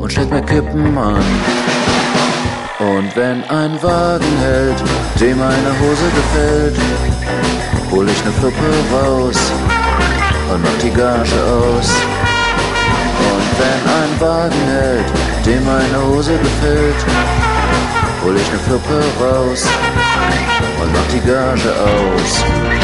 und stellt mir Kippen an. Und wenn ein Wagen hält, dem eine Hose gefällt, hol ich ne Fluppe raus und mach die Gage aus. Und wenn ein Wagen hält, dem eine Hose gefällt, hol ich ne Fluppe raus und mach die Gage aus.